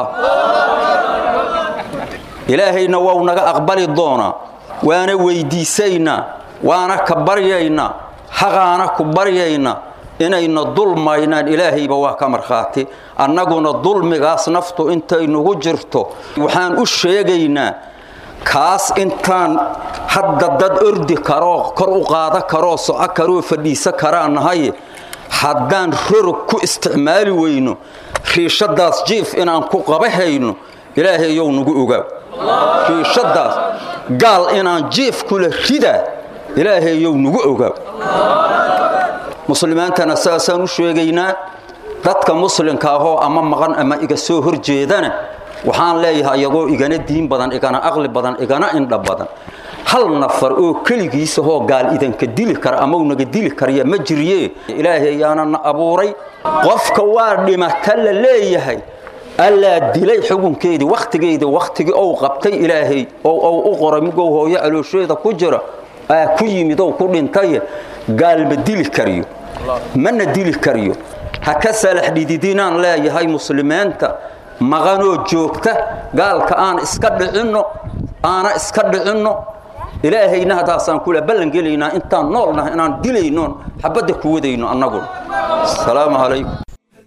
ilaahayna waa naga aqbali doona waana weydiisayna waana ka baryayna haqaana ku baryayna inayna dulmaynaan ilaahayba waa ka marxaati annaguna dulmigaas naftu intay nagu jirto waxaan u sheegaynaa kaas intaan hadda dad ordi karo kor u qaada karo soco karo fadhiisa karaanahay haddaan rorog ku isticmaali weyno riishadaas jiif inaan ku qabahayno ilaahayow nagu ogaa riishadaas gaal inaan jiif kula rida ilaahayow nagu ogaa muslimiintana saasaan u sheegaynaa dadka muslimka ahoo ama maqan ama iga soo horjeedana waxaan leeyahay ayagoo igana diin badan igana aqli badan igana indha badan hal nafar oo kaligiisa oo gaal idanka dili kara ama uu naga dili kariya ma jiriye ilaahay ayaana abuuray qofka waa dhimata la leeyahay alla dilay xukunkeedii waqtigeedii waqtigii oo qabtay ilaahay oo oo u qoray mugoo hooyo caloosheeda ku jira ay ku yimid oo ku dhintay gaal ma dili kariyo mana dili kariyo ha ka salax dhididinaan leeyahay muslimiinta maqanoo joogta gaalka aan iska dhicino aana iska dhicino ilaahayna hadaasaan kula ballan gelaynaa intaan noolnahay inaan dilayno xabada ku wadayno annagu assalaamu calaykum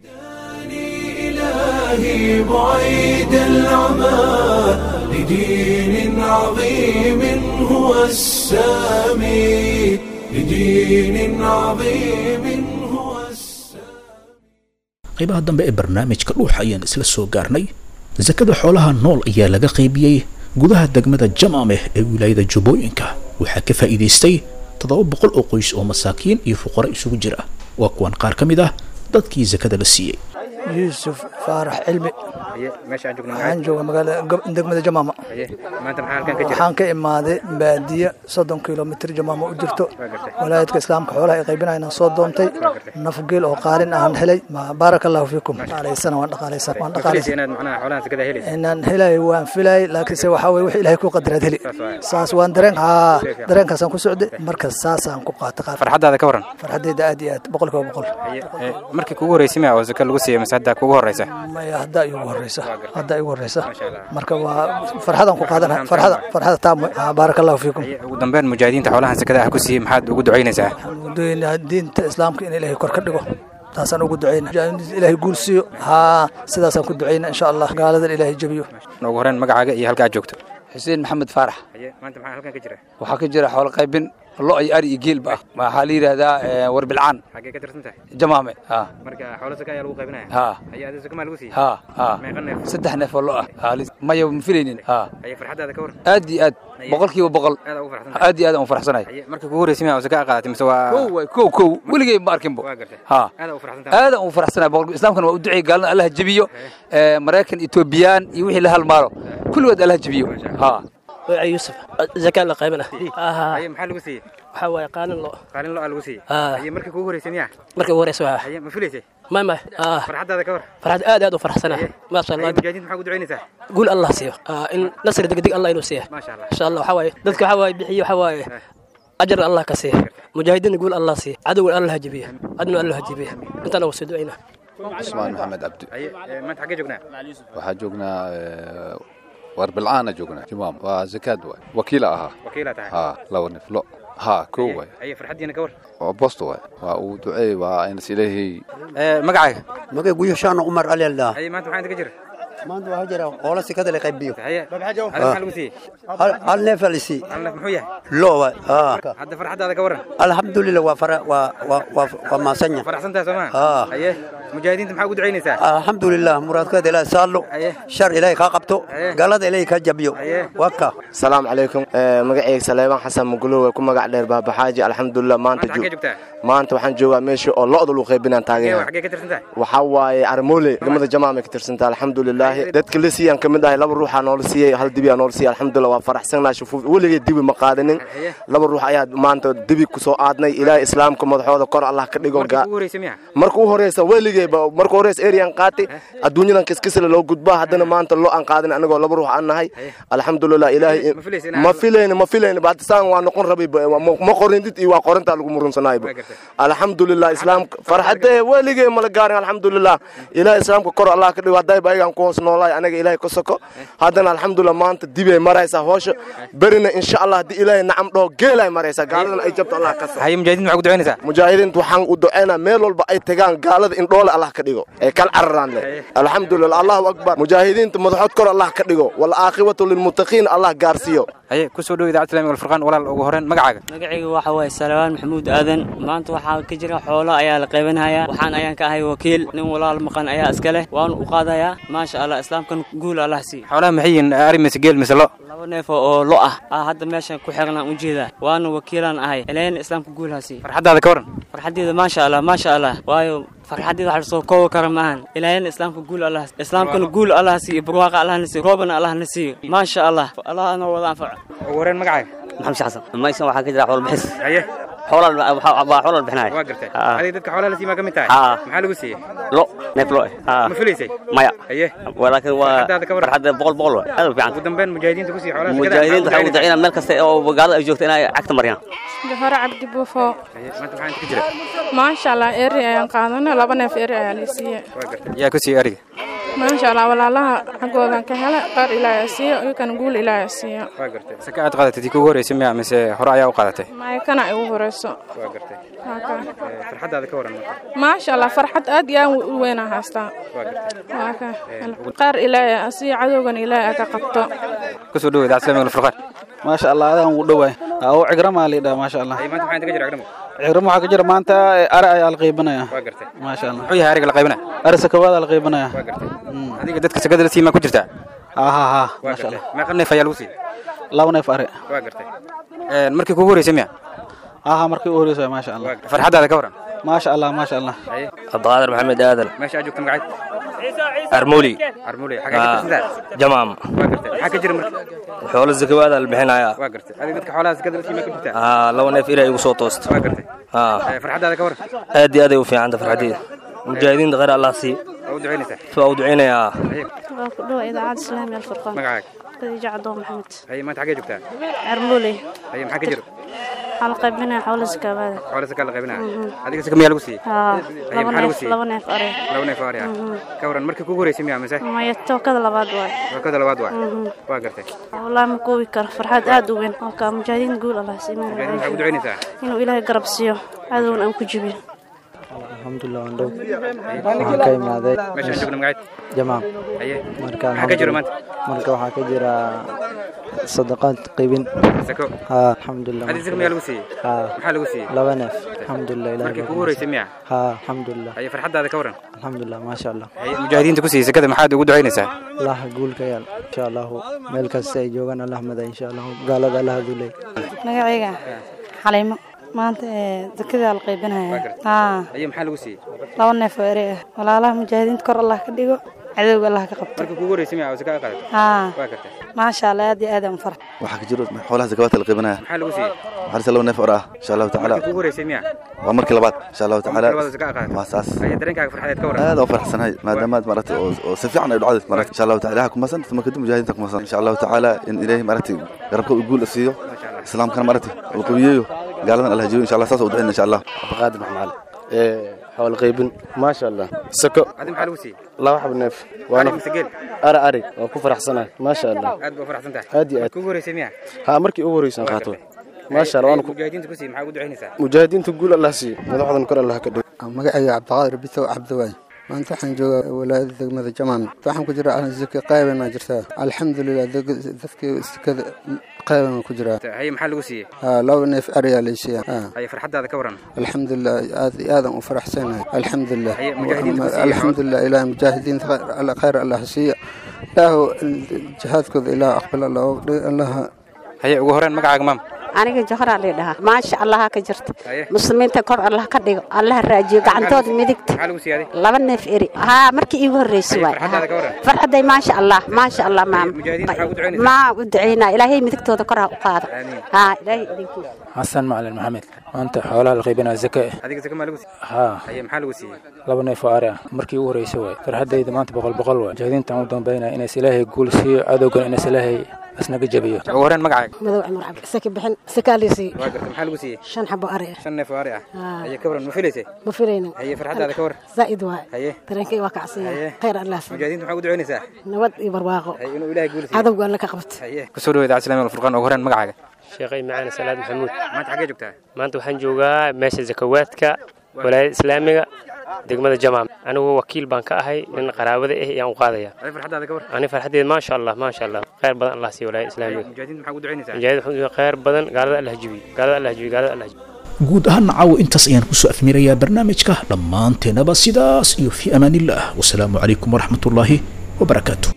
إلهي بعيد العمى لدين عظيم هو السامي لدين عظيم هو qaybaha dambe ee barnaamijka dhuuxa ayaan isla soo gaarnay zakada xoolaha nool ayaa laga qaybiyay gudaha degmada Jamaameh ee wilaayada Jubbooyinka waxaa ka faa'iideystay toddoba boqol oo qoys oo masaakiin iyo fuqara isugu jira waa kuwan qaar ka mid ah dadkii zakada la siiyay يوسف فارح علمي waxaan joogaa magaalada degmada Jamaama waxaan ka imaaday baadiya soddon kiiloomitir Jamaama u jirto walaayadka islaamka xoolaha ay qaybinayaan soo doontay nafgeel oo qaarin aan helay barakallahu fiikum alaysan waan dhaqaalaysan waan dhaqaalaysan inaad macnaha xoolaha sakada helay inaan helay waan filay laakiin se waxa way wixii ilaahay ku qadaray heli saas waan dareen ha dareenkaas aan ku socday marka saas aan ku qaatay farxadaada ka waran farxadeeda aad iyo aad boqolkiiba boqol markii kugu horeysay ma oo zakada lagu siiyay hadda kugu horeysa maya hadda igu horeysa hadda igu horeysa marka waa farxadan ku qaadana farxada farxada taam barakallahu fiikum ugu dambeyn mujaahidiinta xoolaha sakada ah ku siiyay maxaad ugu duceynaysaa duceynaa diinta islaamka in ilaahay kor ka dhigo taasaan ugu duceynaa ilaahay guul siiyo haa sidaasaan ku duceynaa insha allah gaaladan ilaahay jabiyo ugu horreyn magacaaga iyo halka aad joogto xuseen maxamed faarax maanta maxaa halkan ka jira waxaa ka jira xoolo qaybin lo ay ari iyo geelba ah waxaa la yidhaahdaa warbilcaan xagee ka tirsan tahay jamaame ha marka xoolo saka ayaa lagu qaybinaya ha ayaa adoo saka maa lagu siiyey ha ha meeqa neef saddex neef oo lo ah maya ma filaynin ha ayaa farxadaada ka war aad iyo aad boqolkiiba boqol aad iyo aad aan u faraxsanahay marka kugu horreysay ma saka qaadatay mise waa kow waay kow kow weligay ma arkinbo ha aad u faraxsanahay aad aan u faraxsanahay boqol islaamkana waa u duceeyay gaalna allah jabiyo maraykan etoobiyaan iyo wixii la halmaaro kulligood allah jabiyo ha يوسف زكاة لقيمنا آه أيه محل وسيء حواي قالن له قالن له الوسيء آه أيه مركب كوهري سميع مركب كوهري سوا أيه مفلسة ما ما آه فرحت هذا كور فرحت آد آد وفرح سنة ما شاء الله مجاهدين محقود عيني سه قول الله سيه آه إن نصر دق دق الله ينوسيه ما شاء الله إن شاء الله حواي ذلك حواي بحيو حواي أجر الله كسيه مجاهدين يقول الله سيه عدو الله جبيه عدو الله جبيه أنت أنا وسدوينا عثمان محمد عبد أيه ما أنت حاجة جوجنا وحاجوجنا warbilcaana joognaa jimaam waa zakaad waay wakiila ahaa wakiila tahay ha laba nif lo ha koo waay ay farxadiina ka war oo bosto waay waa uu duceey waa in sileehay ee magacaaga magay guyo shaan umar ali allah ay maanta maxaa inta ka jira maanta waxa jira qola si kada la qaybiyo haye hal lagu sii hal neef alisi hal neef muxuu yahay lo waay ha hadda farxadaada ka waran alxamdulillah waa fara waa waa waa maasanya faraxsantahay Soomaa ha haye mujaahidiinta maxaa ugu duceynaysaa alxamdulillah muraadkooda ilaahay saalo shar ilaahay ka qabto galada ilaahay ka jabiyo waka salaam calaykum magacayga Saleeman Xasan Mugulo ku magac dheer Baaba Xaaji alxamdulillah maanta maanta waxaan joogaa meesha oo lo'da lagu qaybinaan taageero waxa waaye armoole gamada jamaama ka tirsantaa alxamdulillah dadka la siiyaan kamid ah laba ruux aan oo siiyay hal dibi aan oo siiyay alxamdulillah waa faraxsanahay shufuuf waligeed dibi ma qaadanin laba ruux ayaa maanta dibi ku soo aadnay ilaahay islaamka madaxooda kor Allah ka dhigo markuu horeysa waligeed markuu horeys area qaatay adduunyadan kiskisla loo gudbaa haddana maanta loo aan qaadan anagoo laba ruux aan nahay alxamdulillah ilaahay ma filayna ma filayna baad saan waa noqon rabay ma qorindid iyo waa qorinta lagu murunsanaay alxamdulillah islaamka farxadee waligeed ma la gaarin alxamdulillah ilaahay islaamka kor Allah ka dhigo haday baayan ku hoos noolay anaga ilaahay ku soko haddana alxamdulillah maanta dibay maraysa hoosha barina insha Allah di ilaahay nacam dhoo geelay maraysa gaaladan ay jabto Allah ka soo hay mujaahidiin waxa ku duceynaysaa mujaahidiin waxaan u duceynaa meel walba ay tagaan gaalada in dhoole Allah ka dhigo ee kal cararaan leh alxamdulillah Allahu akbar mujaahidiinta madaxood kor Allah ka dhigo wal aaqibatu lil muttaqiin Allah gaarsiyo haye ku soo dhaw idaacada islaamiga wal furqaan walaal ugu horeen magacaaga magacayga waxa way Salawaan Maxamuud Aadan maanta waxa ka jira xoolo ayaa la qaybinayaa waxaan ayaan ka ahay wakiil nin walaal maqan ayaa iska leh waan u qaadayaa ma sha Allah islaamkan guul Allah si xoolaha maxayin arimis geel mislo laba neef oo lo ah hadda meeshan ku xirnaa u jeeda waan wakiilan ahay ileen islaamka guul hasi farxadaada ka waran farxadeeda ma sha Allah ma sha Allah waayo farxadeeda waxa soo koob karmaan ileen islaamka guul Allah islaamkan guul Allah si barwaaqa Allah nasi roobana Allah nasi ma sha Allah Allah ana wada anfac wareen magacaaga maxamed xasan ma isoo waxa ka jira xoolo bixis haye xoolo waxa xoolo bixinay waa gartay adiga dadka xoolaha la siima kamid tahay maxaa lagu siiyay lo neef lo ma filaysay maya haye walaakin waa farxada boqol boqol aad fiican ugu dambeyn mujaahidiinta ku siiyay xoolaha mujaahidiinta waxa uu dacina meel kasta oo gaalada ay joogto inay cagta mariyaan Jahar Abdi Bufo maanta maxaa inta ka jira ma sha Allah eri ayaan qaadana laba neef eri ayaa la siiyay yaa ku siiyay ariga ma sha Allah walaalaha xagoodan ka hela qar ilaahay siiyo iyo kan guul ilaahay siiyo waa gartay saka aad qaadatay kugu horeysay ma mise hore ayaa u qaadatay ma kana ay ugu horeyso waa gartay farxadaada ka waran ma sha Allah farxad aad iyo u weyn ah haystaa waa gartay qar ilaahay asiyo cadowgan ilaahay ka qabto ku soo dhaw idaacada islaamiga wal furqaan ما شاء الله هذا هو دواي أو عقرم على ده ما شاء الله أي ما أنت معين تجري عقرم عقرم واحد جرى ما أنت أرى على القيبنا يا ما شاء الله حيها أرى على القيبنا أرى سكواد على القيبنا يا هذيك دتك سكاد التي ما كنت جرتها آه ها ها ما شاء الله ما قلنا فيالوسي لا ونف أرى مركي كوهوري سميع آه ها مركي كوهوري سميع ما شاء الله فرحة هذا كورا ما شاء الله ما شاء الله عبد القادر محمد آدل ماشي أجوك تمقعد أرمولي أرمولي حاجة جمام حاجة جرم حول الزكوات البحنايا واقرت هذه بدك حولها زكاة التي ما كنت آه لو نف إلى يوصل توست واقرت آه فرحة هذا كورا هذه هذه وفي عند فرحتي مجاهدين غير الله سي أو دعينا فأو دعينا يا لو إذا عاد سلام يا الفرقان معك قد جاء دوم محمد هي ما تحكي جبتها أرمولي هي ما حكي جرب waxaa la qaybinaya xoolo sakaabada xoolo sakaal la qaybinaya adiga saka miyaa lagu siiyey haa laba neef laba neef ari laba neef ari ah ka waran markii kugu horeysay miyaa mise maya tookada labaad waay tookada labaad waay waa gartay wallaahi ma koobi karo farxad aad u weyn halka mujaahidiin guul Allah siimaan waxaad u ducaynaysaa inuu ilaahay garab siiyo cadowna aan ku jibiyo alxamdulilah waan dhow waxaan ka imaaday meeshaan joogna magaceed jamaam aye marka maxaa ka jira maanta marka waxaa ka jira sadaqaad qaybin sako haa alxamdulilah adiga saka miyaa lagu siiyey haa maxaa lagu siiyey laba neef alxamdulilah ilahay markii kugu horeysay miyaa haa alxamdulilah aye farxadaada ka waran alxamdulilah maasha allah aye mujaahidiinta ku siiyey sakada maxaad ugu ducaynaysaa allah guul ka yaal insha allahu meel kasta ay joogaan allah mada insha allahu gaalada allah dulay magacayga xalimo maanta zakada la qaybinaya haa aye maxaa lagu siiyey laba neef oo eri ah walaalaha mujaahidiinta kor allah ka dhigo cadowga allah ka qabto markii kugu horeysay miyaa saka qaadato haa waa gartay maasha allah aad iyo aad aan farx waxaa ka jiro xoolaha zakawaadka la qaybinaya maxaa lagu siiyey waxaa laba neef or ah insha allahu tacaala markii kugu horeysay miyaa waa markii labaad insha allahu tacaala labaad saka qaadato waa saas aye dareenkaaga farxadeed ka waran aad oo farxsanahay maadaama maaragtay oo si fiican ay dhacday maaragtay insha allahu tacaala kuma san tuma kadib mujaahidiinta kuma san insha allahu tacaala in ilaahay maaragtay garabka u guul siiyo islaamkana maaragtay uu qabiyeeyo gaaladan allah jiyo insha allah saas u duceyn insha allah abqaadir maxamed ee حول قيبن ما شاء الله سكو هذا محل وسي لا واحد نف وانا ارى اري وكو فرح سنه ما شاء الله اد فرح سنه ادي اد كو هوريسي ميا ها مركي او هوريسان قاتو ما شاء الله وانا مجاهدين تكسي maxaa ugu duceynaysaa مجاهدين تقول الله سي madaxdan kor Allah ka dhig magacayga Cabdiqaadir Bito Cabdiwaay maanta waxaan joogaa walaayada degmada Jamaam waxaan ku jiraa aan zaka qayban ma jirtaa alxamdulillah dadka zakada qayban ku jiraa hay maxaa lagu siiyey haa laba neef ariya la siiyay hay farxadaada ka waran alxamdulillah aad aadan u faraxsanahay alxamdulillah alxamdulillah ilaa mujaahidiin alla khayr Allah siiya ilaahu jihaadkooda ilaa aqbal Allah hay ugu horeen magacaaga maam aniga johra leedaha ma sha Allah ka jirta muslimiinta kor Allah ka dhigo Allah raajiyo gacantooda midigta laba neef eri ha markii iigu horeysay waay farxaday ma sha Allah ma sha Allah maam ma u duceynaa ilaahay midigtooda kor ha u qaado ha ilaahay idinku حسن معلم محمد انت حوالها القيبنا زكاه هذيك زكاه ما لو ها هي محل وسي لaba neef oo ari markii uu horeysay way farxadayda maanta boqol boqol way jahdiinta u dambeeyna inay ilaahay guul siiyo adowgan inay ilaahay asnaga jabiyo ugu horeen magacaaga madow cumar cabdi saki bixin sakaalisi waa gartay maxaa lagu siiyey shan xabo ari shan neef ari ah aye ka waran ma filaysay ma filaynin aye farxadaada ka waran zaid waa aye dareenkay waa kacsiya khayr Allah mujaahidiinta maxaa ugu duceynaysaa nabad iyo barwaaqo aye inuu ilaahay guul siiyo adowga Allah ka qabto aye ku soo dhawaada islaamul furqaan ugu horeen magacaaga sheekhay macaan salaad maxamuud maanta xagee joogtaa maanta waxaan joogaa meesha zakawaadka walaayada islaamiga degmada Jamaam anigu wakiil baan ka ahay nin qaraabada ah ayaan u qaadaya ay farxadaada ka war ani farxadeed ma sha Allah ma sha Allah khayr badan Allah siiyo walaayada islaamiga mujaahidiin maxaa ugu duceynaysaa mujaahidiin wuxuu khayr badan gaalada Allah jibi gaalada Allah jibi gaalada Allah jibi guud ahaan caawo intaas ayaan kusoo afmirayaa barnaamijka dhammaanteenaba sidaas iyo fi amaanillah wasalaamu calaykum waraxmatullaahi wabarakaatuh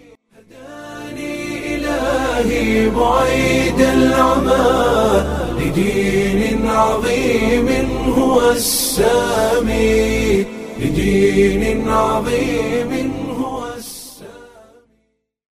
بعيد العمى لدين عظيم هو السامي لدين عظيم